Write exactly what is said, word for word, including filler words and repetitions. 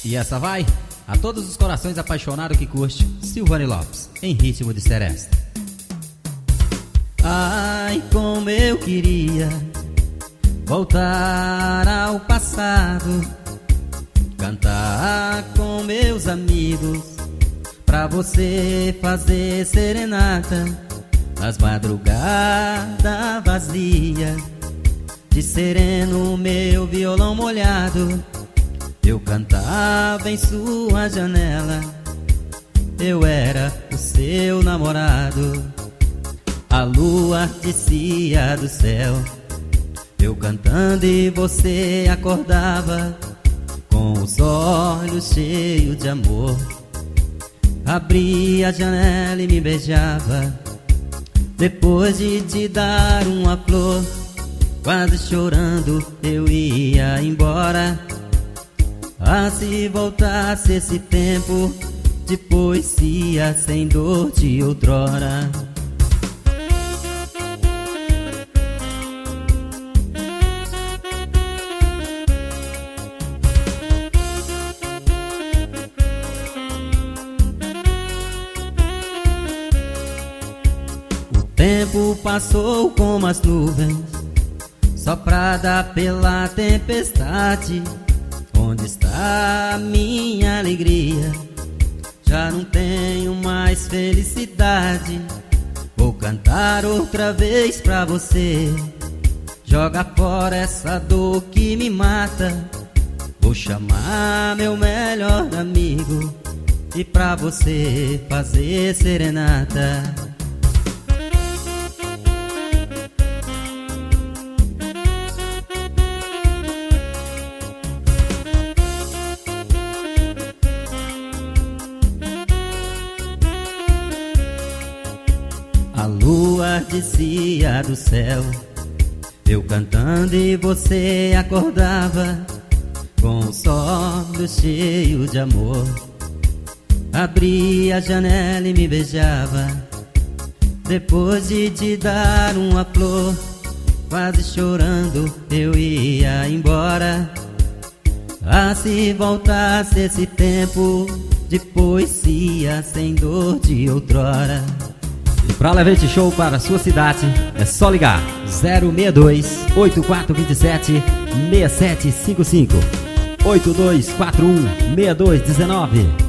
E essa vai a todos os corações apaixonados que curte Silvane Lopes, em ritmo de seresta. Ai, como eu queria voltar ao passado, cantar com meus amigos, pra você fazer serenata nas madrugadas vazias. De sereno meu violão molhado, eu cantava em sua janela. Eu era o seu namorado. A lua descia do céu, eu cantando e você acordava com os olhos cheios de amor. Abria a janela e me beijava, depois de te dar uma flor. Quase chorando eu ia embora. Ah, se voltasse esse tempo de poesia sem dor de outrora. O tempo passou como as nuvens, soprada pela tempestade. Onde está a minha alegria? Já não tenho mais felicidade. Vou cantar outra vez pra você. Joga fora essa dor que me mata. Vou chamar meu melhor amigo e pra você fazer serenata. A lua descia do céu, eu cantando e você acordava com os olhos cheios de amor. Abria a janela e me beijava, depois de te dar uma flor. Quase chorando eu ia embora. Ah, se voltasse esse tempo de poesia sem dor de outrora. E pra Levante Show para a sua cidade, é só ligar zero seis dois, oito quatro dois sete, seis sete cinco cinco, oito dois quatro um, seis dois um nove.